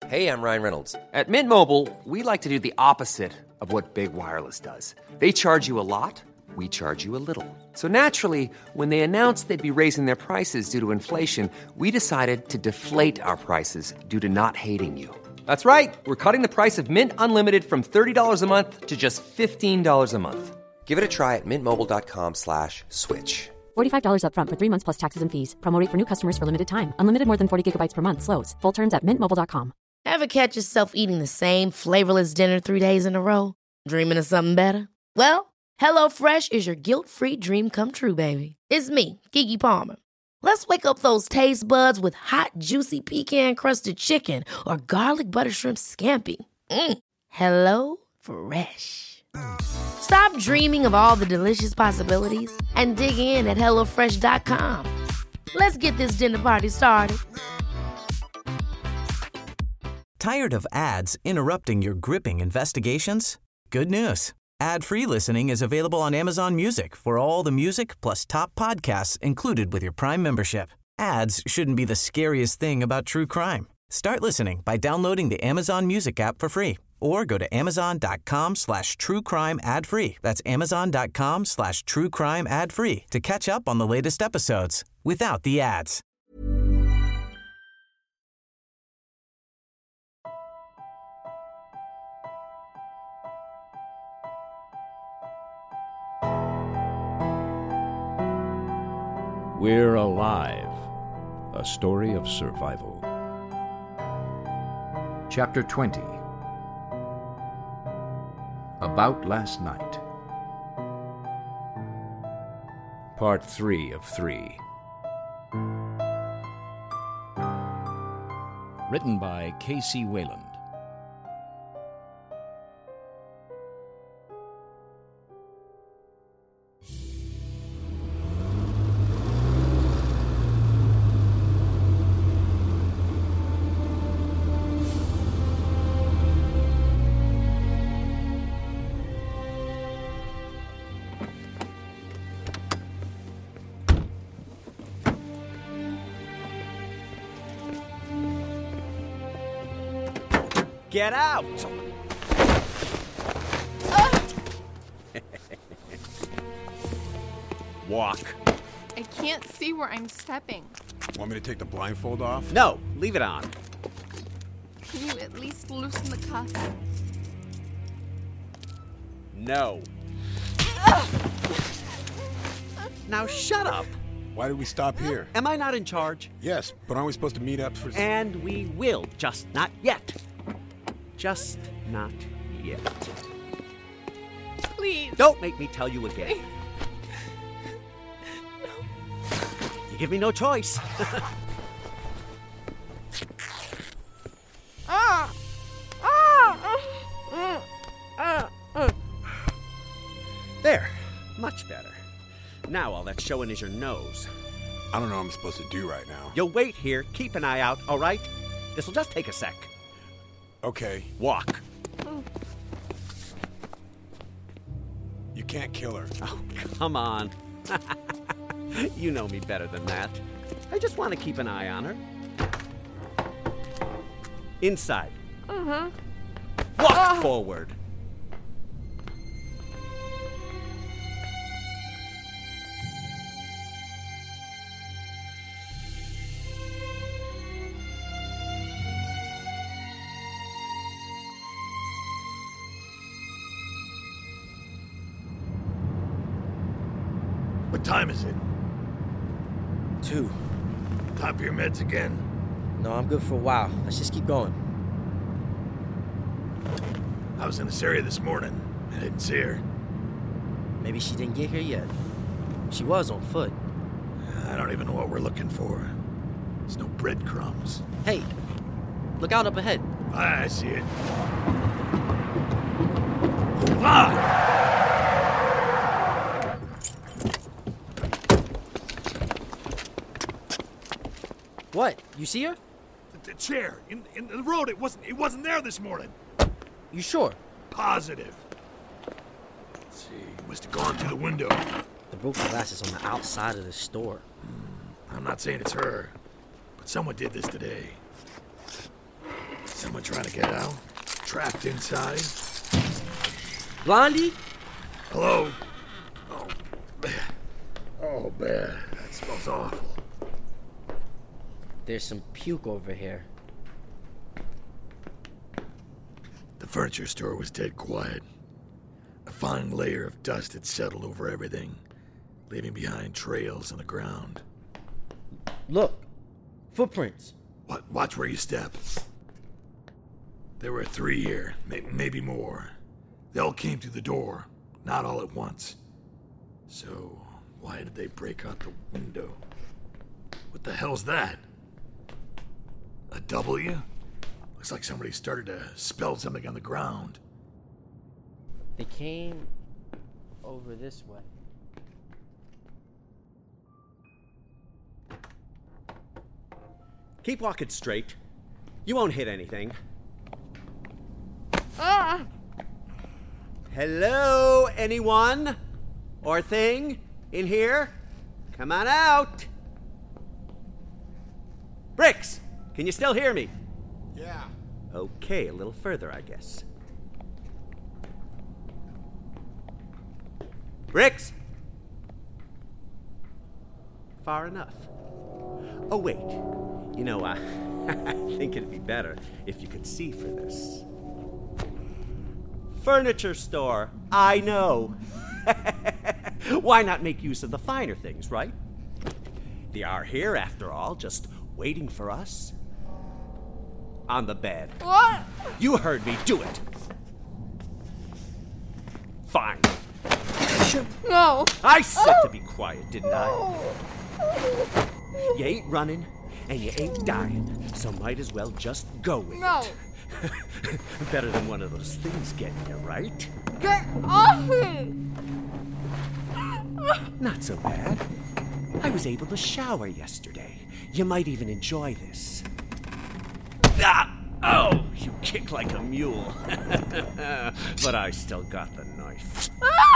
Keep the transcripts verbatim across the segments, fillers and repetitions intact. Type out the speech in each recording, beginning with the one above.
Hey, I'm Ryan Reynolds. At Mint Mobile, we like to do the opposite of what Big Wireless does. They charge you a lot, we charge you a little. So naturally, when they announced they'd be raising their prices due to inflation, we decided to deflate our prices due to not hating you. That's right. We're cutting the price of Mint Unlimited from thirty dollars a month to just fifteen dollars a month. Give it a try at mintmobile.com slash switch. forty-five dollars up front for three months plus taxes and fees. Promo rate for new customers for limited time. Unlimited more than forty gigabytes per month slows. Full terms at mint mobile dot com. Ever catch yourself eating the same flavorless dinner three days in a row? Dreaming of something better? Well, HelloFresh is your guilt-free dream come true, baby. It's me, Keke Palmer. Let's wake up those taste buds with hot, juicy pecan-crusted chicken or garlic butter shrimp scampi. Mm. Hello Fresh. Stop dreaming of all the delicious possibilities and dig in at hello fresh dot com. Let's get this dinner party started. Tired of ads interrupting your gripping investigations? Good news. Ad-free listening is available on Amazon Music for all the music plus top podcasts included with your Prime membership. Ads shouldn't be the scariest thing about true crime. Start listening by downloading the Amazon Music app for free or go to amazon.com slash true crime ad free. That's amazon.com slash true crime ad free to catch up on the latest episodes without the ads. We're Alive, a story of survival. Chapter twenty. About Last Night. Part three of three. Written by K C Wayland. Get out! Walk. I can't see where I'm stepping. Want me to take the blindfold off? No, leave it on. Can you at least loosen the cuffs? No. Now shut up. Why did we stop here? Am I not in charge? Yes, but aren't we supposed to meet up for... And we will, just not yet. Just not yet. Please. Don't make me tell you again. No. You give me no choice. Ah! Ah! Ah! Ah! Ah! There. Much better. Now all that's showing is your nose. I don't know what I'm supposed to do right now. You'll wait here. Keep an eye out, all right? This'll just take a sec. Okay. Walk. You can't kill her. Oh, come on. You know me better than that. I just want to keep an eye on her. Inside. Uh-huh. Walk Uh. forward. What time is it? Two. Time for your meds again? No, I'm good for a while. Let's just keep going. I was in this area this morning. I didn't see her. Maybe she didn't get here yet. She was on foot. I don't even know what we're looking for. There's no breadcrumbs. Hey, look out up ahead. I see it. Hold on! What? You see her? The, the chair in in the road. It wasn't. It wasn't there this morning. You sure? Positive. Let's see. Must have gone through the window. The broken glass is on the outside of the store. Mm, I'm not saying it's her, but someone did this today. Someone trying to get out? Trapped inside? Blondie? Hello? Oh, man. Oh, man. That smells awful. There's some puke over here. The furniture store was dead quiet. A fine layer of dust had settled over everything, leaving behind trails on the ground. Look. Footprints. What? Watch where you step. There were three here, may- maybe more. They all came through the door, not all at once. So, why did they break out the window? What the hell's that? A W? Looks like somebody started to spell something on the ground. They came over this way. Keep walking straight. You won't hit anything. Ah! Hello, anyone? Or thing in here? Come on out. Bricks, can you still hear me? Yeah. Okay, a little further, I guess. Bricks! Far enough. Oh, wait. You know, uh, I think it'd be better if you could see for this. Furniture store, I know. Why not make use of the finer things, right? They are here, after all, just waiting for us. On the bed. What? You heard me. Do it. Fine. No. I said to be quiet, didn't I? You ain't running, and you ain't dying, so might as well just go with No. it. Better than one of those things getting you, right? Get off me! Not so bad. I was able to shower yesterday. You might even enjoy this. Ah! Oh, you kick like a mule. But I still got the knife.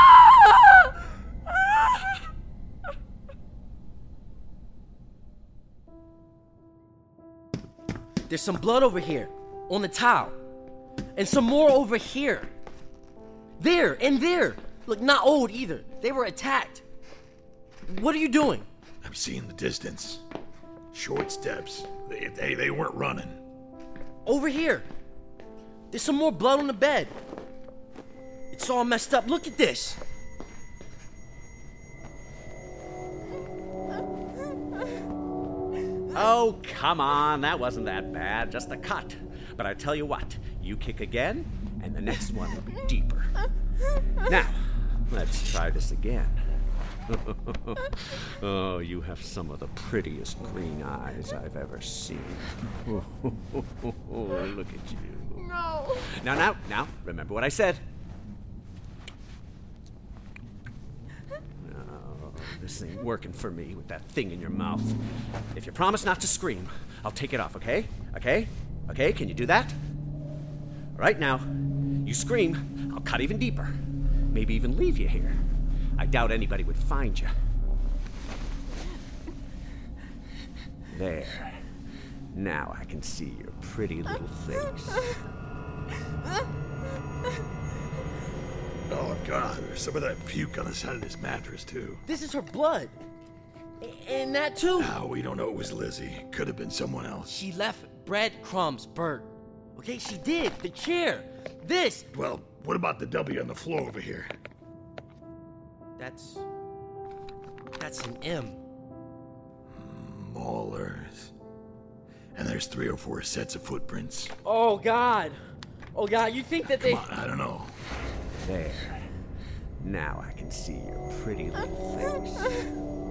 There's some blood over here, on the towel. And some more over here. There, and there. Look, not old either. They were attacked. What are you doing? I'm seeing the distance. Short steps. They, they, they weren't running. Over here. There's some more blood on the bed. It's all messed up. Look at this. Oh, come on. That wasn't that bad. Just a cut. But I tell you what, you kick again, and the next one will be deeper. Now, let's try this again. Oh, you have some of the prettiest green eyes I've ever seen. Oh, look at you. No. Now, now, now, remember what I said. Oh, this ain't working for me with that thing in your mouth. If you promise not to scream, I'll take it off, okay? Okay? Okay, can you do that? All right, now, you scream, I'll cut even deeper. Maybe even leave you here. I doubt anybody would find you. There. Now I can see your pretty little face. Oh, God, there's some of that puke on the side of this mattress, too. This is her blood. And that, too. Now, we don't know it was Lizzie. Could have been someone else. She left breadcrumbs, Bert. Okay, she did. The chair. This. Well, what about the W on the floor over here? That's... That's an M. Maulers. And there's three or four sets of footprints. Oh, God. Oh, God, you think that Come they... on, I don't know. There. Now I can see your pretty little face.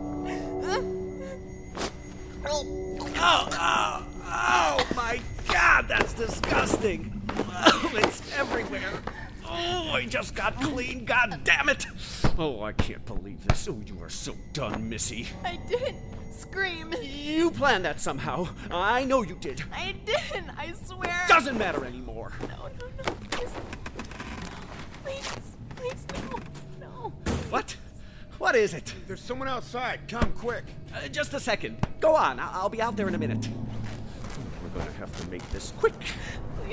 Oh, oh, oh, my God, that's disgusting. Oh, it's everywhere. Oh, I just got clean, God damn it. Oh, I can't believe this. Oh, you are so done, Missy. I didn't scream. You planned that somehow. I know you did. I didn't, I swear. Doesn't matter anymore. No, no, no, please. Please, please, no, no. What? What is it? There's someone outside. Come quick. Uh, just a second. Go on. I- I'll be out there in a minute. We're going to have to make this quick.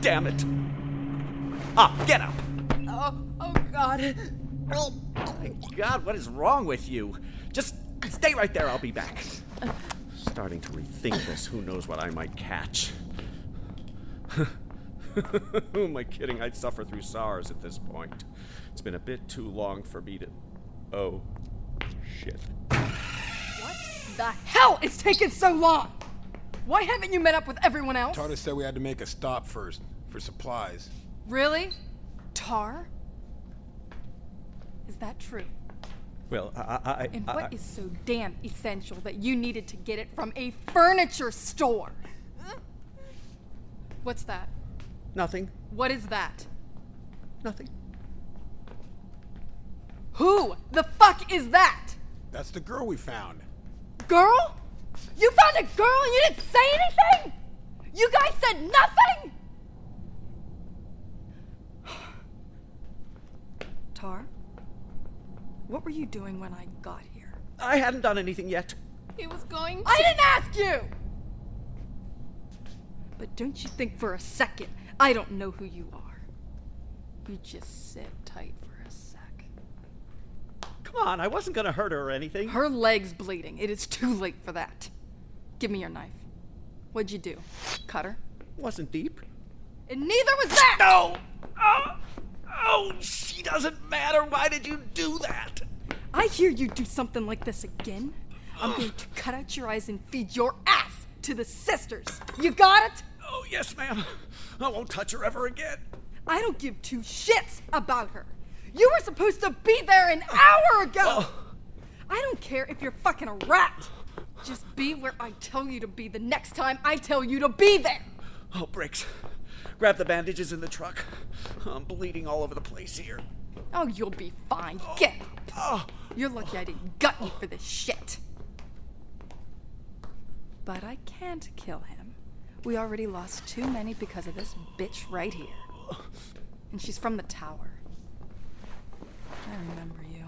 damn it! Up, get up! Oh, oh God. Oh my God, what is wrong with you? Just stay right there, I'll be back. Starting to rethink this, who knows what I might catch. Who am I kidding? I'd suffer through SARS at this point. It's been a bit too long for me to... Oh, shit. What the hell is taking so long? Why haven't you met up with everyone else? Tartar said we had to make a stop first, for supplies. Really? Tar? Is that true? Well, I... I and I, what I, is so damn essential that you needed to get it from a furniture store? What's that? Nothing. What is that? Nothing. Who the fuck is that? That's the girl we found. Girl? You found a girl and you didn't say anything? You guys said nothing? Tar, what were you doing when I got here? I hadn't done anything yet. He was going to... I didn't ask you! But don't you think for a second I don't know who you are. You just sit tight for a sec. Come on, I wasn't gonna hurt her or anything. Her leg's bleeding. It is too late for that. Give me your knife. What'd you do? Cut her? Wasn't deep. And neither was that! No! Oh! Oh, she doesn't matter. Why did you do that? I hear you do something like this again. I'm going to cut out your eyes and feed your ass to the sisters. You got it? Oh, yes, ma'am. I won't touch her ever again. I don't give two shits about her. You were supposed to be there an hour ago. Oh. I don't care if you're fucking a rat. Just be where I tell you to be the next time I tell you to be there. Oh, Briggs. Grab the bandages in the truck. I'm bleeding all over the place here. Oh, you'll be fine. Get up. Oh. You're lucky I didn't gut you for this shit. But I can't kill him. We already lost too many because of this bitch right here. And she's from the tower. I remember you.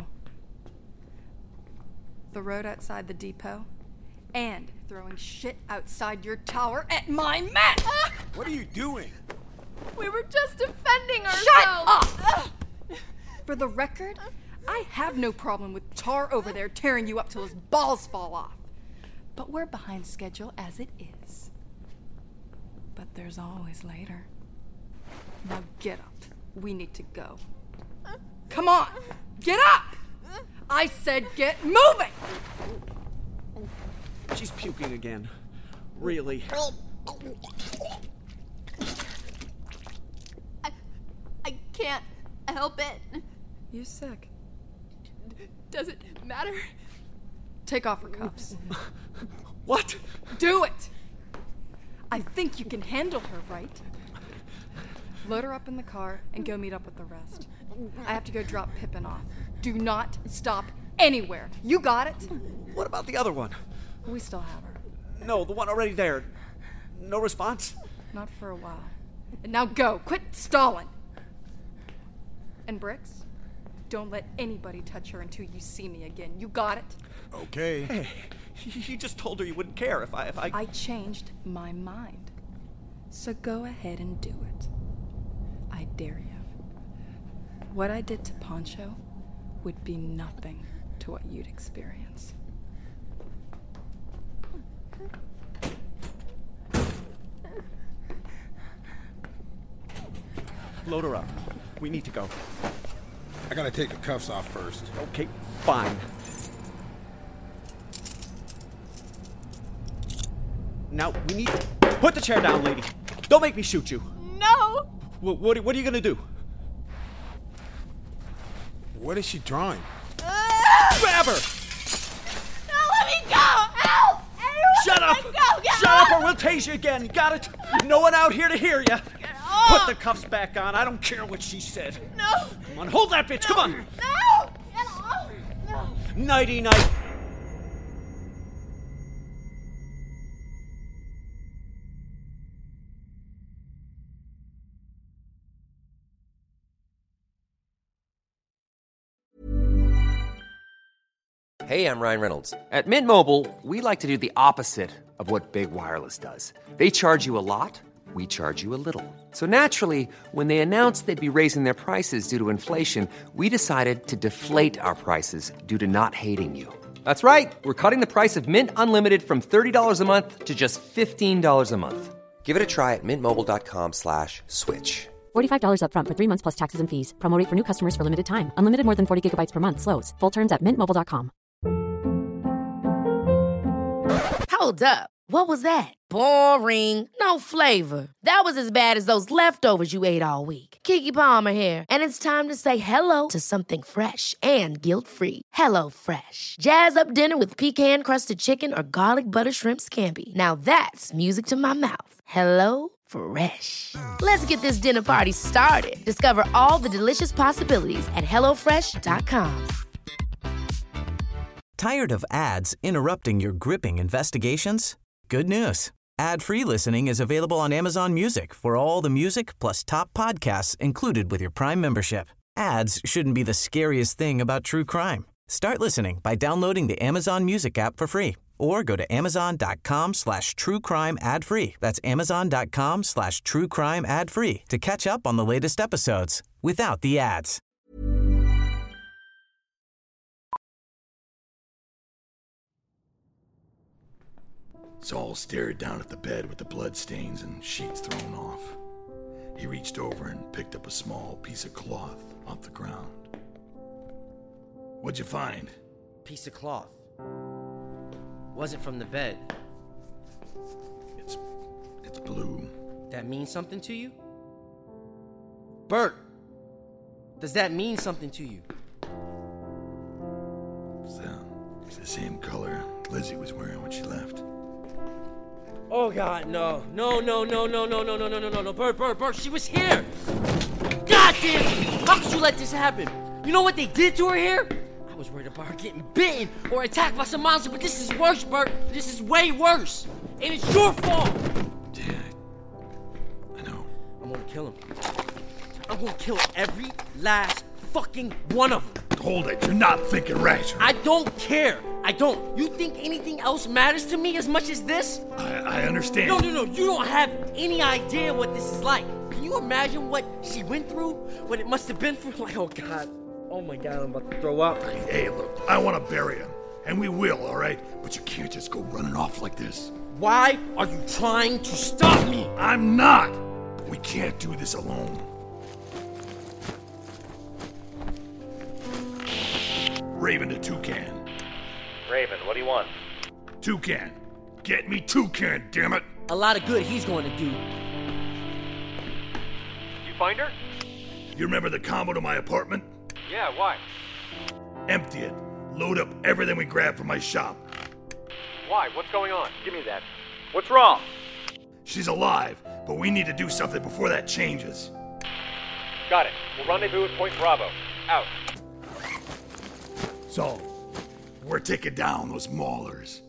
The road outside the depot. And throwing shit outside your tower at my men! What are you doing? We were just defending ourselves! Shut up! For the record, I have no problem with Tar over there tearing you up till his balls fall off. But we're behind schedule as it is. But there's always later. Now get up. We need to go. Come on! Get up! I said get moving! She's puking again. Really. I, I can't help it. You sick? Does it matter? Take off her cuffs. What? Do it! I think you can handle her, right? Load her up in the car and go meet up with the rest. I have to go drop Pippin off. Do not stop anywhere. You got it? What about the other one? We still have her. No, the one already there. No response? Not for a while. And now go. Quit stalling. And Bricks, don't let anybody touch her until you see me again. You got it? Okay. Hey, you just told her you wouldn't care if I... if I... I changed my mind. So go ahead and do it. I dare you. What I did to Poncho would be nothing to what you'd experience. Load her up. We need to go. I gotta take the cuffs off first. Okay, fine. Now, we need... Put the chair down, lady. Don't make me shoot you. No! What, what, what are you gonna do? What is she drawing? Uh, Grab her! No, let me go! Help! Anyone, Shut up! Let go! Get Shut off! up or we'll tase you again. Got it? No one out here to hear you. Put the cuffs back on. I don't care what she said. No! Come on, hold that bitch. No. Come on. No! Get off! No! Nighty night. Hey, I'm Ryan Reynolds. At Mint Mobile, we like to do the opposite of what Big Wireless does. They charge you a lot, we charge you a little. So naturally, when they announced they'd be raising their prices due to inflation, we decided to deflate our prices due to not hating you. That's right. We're cutting the price of Mint Unlimited from thirty dollars a month to just fifteen dollars a month. Give it a try at mintmobile.com slash switch. forty-five dollars up front for three months plus taxes and fees. Promo rate for new customers for limited time. Unlimited more than forty gigabytes per month. Slows full terms at mint mobile dot com. Hold up. What was that? Boring. No flavor. That was as bad as those leftovers you ate all week. Keke Palmer here, and it's time to say hello to something fresh and guilt-free. Hello Fresh. Jazz up dinner with pecan-crusted chicken or garlic butter shrimp scampi. Now that's music to my mouth. Hello Fresh. Let's get this dinner party started. Discover all the delicious possibilities at hello fresh dot com. Tired of ads interrupting your gripping investigations? Good news. Ad-free listening is available on Amazon Music for all the music plus top podcasts included with your Prime membership. Ads shouldn't be the scariest thing about true crime. Start listening by downloading the Amazon Music app for free or go to amazon.com slash true crime ad free. That's amazon.com slash true crime ad free to catch up on the latest episodes without the ads. Saul stared down at the bed with the bloodstains and sheets thrown off. He reached over and picked up a small piece of cloth off the ground. What'd you find? Piece of cloth. Wasn't from the bed. It's... it's blue. That means something to you? Bert, does that mean something to you? It's the, it's the same color Lizzie was wearing when she left. Oh God, no. No, no, no, no, no, no, no, no, no, no, no. Bert, Bert, Bert, she was here! God damn it! How could you let this happen? You know what they did to her here? I was worried about her getting bitten or attacked by some monster, but this is worse, Bert. This is way worse. And it's your fault! Yeah, I know. I'm gonna kill him. I'm gonna kill every last fucking one of them. Hold it, you're not thinking rational. I don't care. I don't. You think anything else matters to me as much as this? I, I understand. No, no, no. You don't have any idea what this is like. Can you imagine what she went through? What it must have been for? Like, oh, God. Oh, my God, I'm about to throw up. Hey, hey, look, I want to bury him. And we will, all right? But you can't just go running off like this. Why are you trying to stop me? I'm not. We can't do this alone. Raven to Toucan. Raven, what do you want? Toucan. Get me Toucan, damn it. A lot of good he's going to do. You find her? You remember the combo to my apartment? Yeah, why? Empty it. Load up everything we grabbed from my shop. Why? What's going on? Give me that. What's wrong? She's alive, but we need to do something before that changes. Got it. We'll rendezvous at Point Bravo. Out. So, we're taking down those maulers.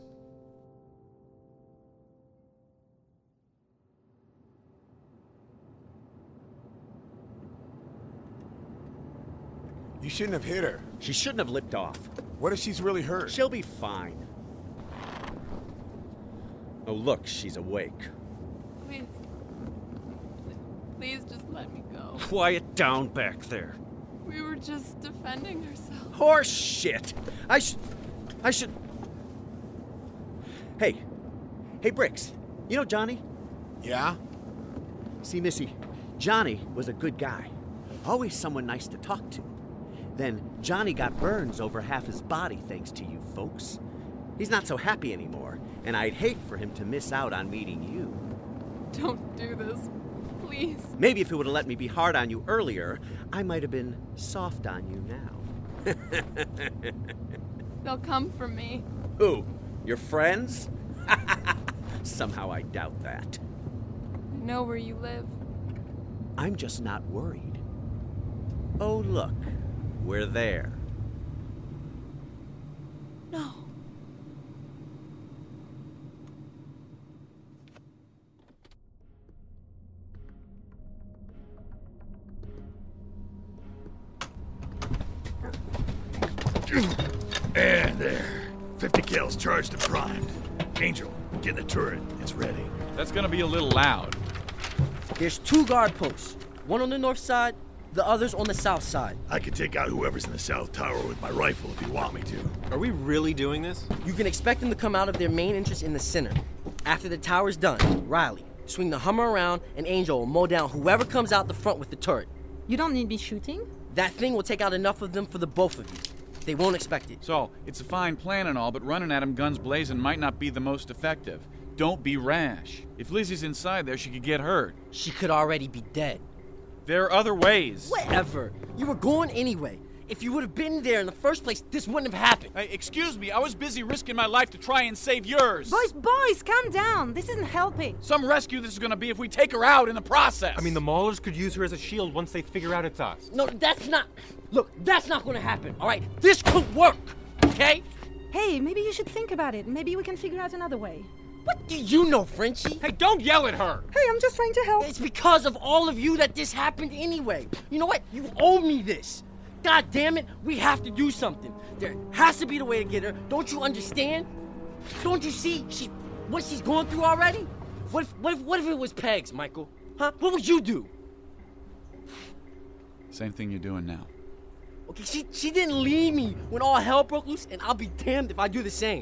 You shouldn't have hit her. She shouldn't have lipped off. What if she's really hurt? She'll be fine. Oh, look, she's awake. Please. Please just let me go. Quiet down back there. We were just defending ourselves. Horse shit. I should... I should... Hey. Hey, Bricks. You know Johnny? Yeah? See, Missy, Johnny was a good guy. Always someone nice to talk to. Then Johnny got burns over half his body thanks to you folks. He's not so happy anymore, and I'd hate for him to miss out on meeting you. Don't do this. Please. Maybe if it would have let me be hard on you earlier, I might have been soft on you now. They'll come for me. Who? Your friends? Somehow I doubt that. I know where you live. I'm just not worried. Oh, look. We're there. No. And there. fifty kills charged and primed. Angel, get in the turret. It's ready. That's gonna be a little loud. There's two guard posts. One on the north side, the other's on the south side. I can take out whoever's in the south tower with my rifle if you want me to. Are we really doing this? You can expect them to come out of their main entrance in the center. After the tower's done, Riley, swing the Hummer around and Angel will mow down whoever comes out the front with the turret. You don't need me shooting? That thing will take out enough of them for the both of you. They won't expect it. So, it's a fine plan and all, but running at them guns blazing might not be the most effective. Don't be rash. If Lizzie's inside there, she could get hurt. She could already be dead. There are other ways. Whatever. You were going anyway. If you would have been there in the first place, this wouldn't have happened. Hey, excuse me, I was busy risking my life to try and save yours. Boys, boys, calm down. This isn't helping. Some rescue this is gonna be if we take her out in the process. I mean, the Maulers could use her as a shield once they figure out it's us. No, that's not... Look, that's not gonna happen, all right? This could work, okay? Hey, maybe you should think about it. Maybe we can figure out another way. What do you know, Frenchie? Hey, don't yell at her! Hey, I'm just trying to help. It's because of all of you that this happened anyway. You know what? You owe me this. God damn it, we have to do something. There has to be the way to get her. Don't you understand? Don't you see she, what she's going through already? What if, what if, what if it was Pegs, Michael? Huh? What would you do? Same thing you're doing now. Okay, she, she didn't leave me when all hell broke loose, and I'll be damned if I do the same.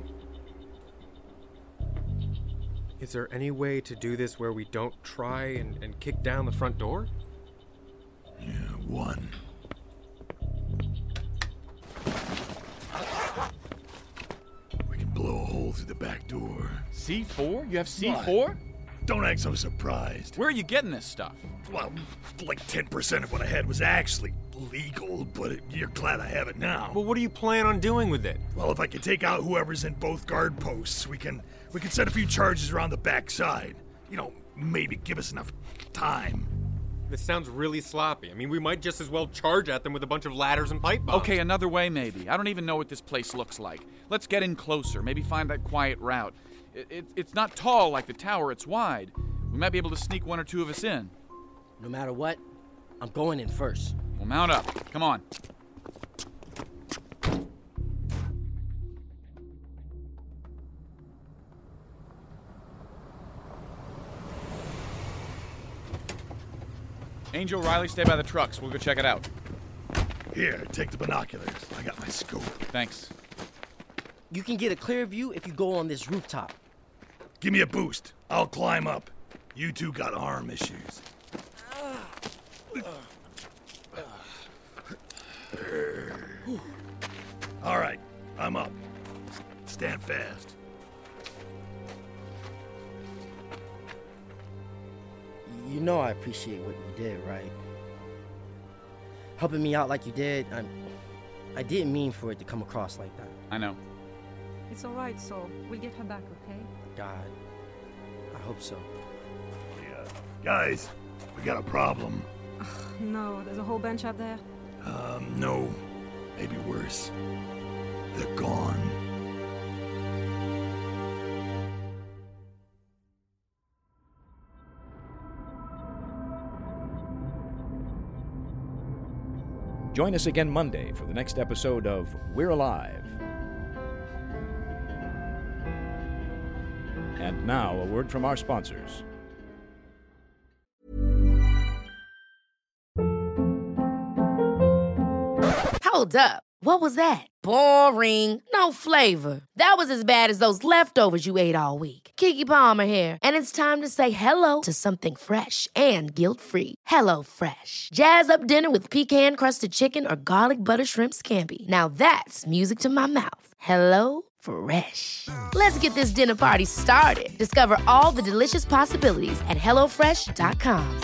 Is there any way to do this where we don't try and, and kick down the front door? Yeah, one. We can blow a hole through the back door. C four? You have C four? What? Don't act so surprised. Where are you getting this stuff? Well, like ten percent of what I had was actually legal, but it, you're glad I have it now. Well, what do you plan on doing with it? Well, if I can take out whoever's in both guard posts, we can we can set a few charges around the back side. You know, maybe give us enough time. This sounds really sloppy. I mean, we might just as well charge at them with a bunch of ladders and pipe bombs. Okay, another way maybe. I don't even know what this place looks like. Let's get in closer, maybe find that quiet route. It, it, it's not tall like the tower, it's wide. We might be able to sneak one or two of us in. No matter what, I'm going in first. Well, mount up. Come on. Angel, Riley, stay by the trucks. We'll go check it out. Here, take the binoculars. I got my scope. Thanks. You can get a clear view if you go on this rooftop. Give me a boost. I'll climb up. You two got arm issues. All right, I'm up. Stand fast. You know I appreciate what you did, right? Helping me out like you did, I'm, I didn't mean for it to come across like that. I know. It's all right, Saul. We'll get her back, okay? God, I hope so. Yeah. Guys, we got a problem. No, there's a whole bunch out there. Um, no. Maybe worse. They're gone. Join us again Monday for the next episode of We're Alive. And now, a word from our sponsors. Hold up. What was that? Boring. No flavor. That was as bad as those leftovers you ate all week. Keke Palmer here, and it's time to say hello to something fresh and guilt-free. Hello Fresh. Jazz up dinner with pecan-crusted chicken or garlic butter shrimp scampi. Now that's music to my mouth. Hello Fresh. Let's get this dinner party started. Discover all the delicious possibilities at hello fresh dot com.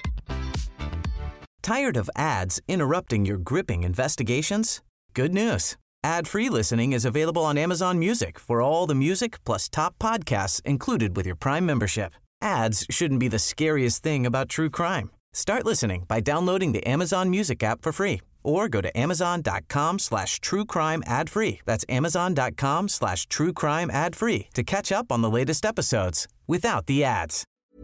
Tired of ads interrupting your gripping investigations? Good news. Ad-free listening is available on Amazon Music for all the music plus top podcasts included with your Prime membership. Ads shouldn't be the scariest thing about true crime. Start listening by downloading the Amazon Music app for free or go to amazon.com slash true crime ad free. That's amazon.com slash true crime ad free to catch up on the latest episodes without the ads.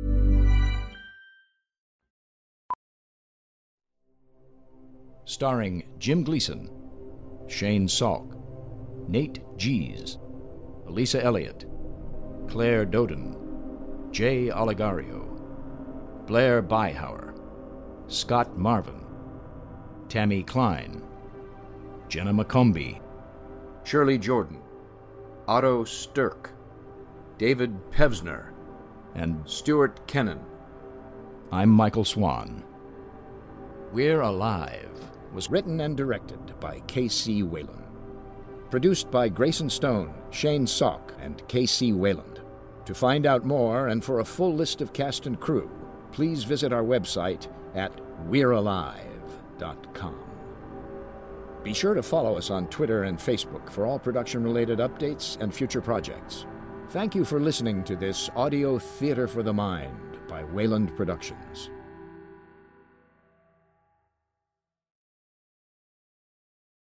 Starring Jim Gleason, Shane Salk, Nate Gies, Elisa Elliott, Claire Doden, Jay Oligario, Blair Byhauer, Scott Marvin, Tammy Klein, Jenna McCombie, Shirley Jordan, Otto Stirk, David Pevsner, and Stuart Kennan. I'm Michael Swan. We're Alive was written and directed by K C. Wayland. Produced by Grayson Stone, Shane Salk, and K C. Wayland. To find out more and for a full list of cast and crew, please visit our website at we're alive dot com. Be sure to follow us on Twitter and Facebook for all production-related updates and future projects. Thank you for listening to this Audio Theater for the Mind by Wayland Productions.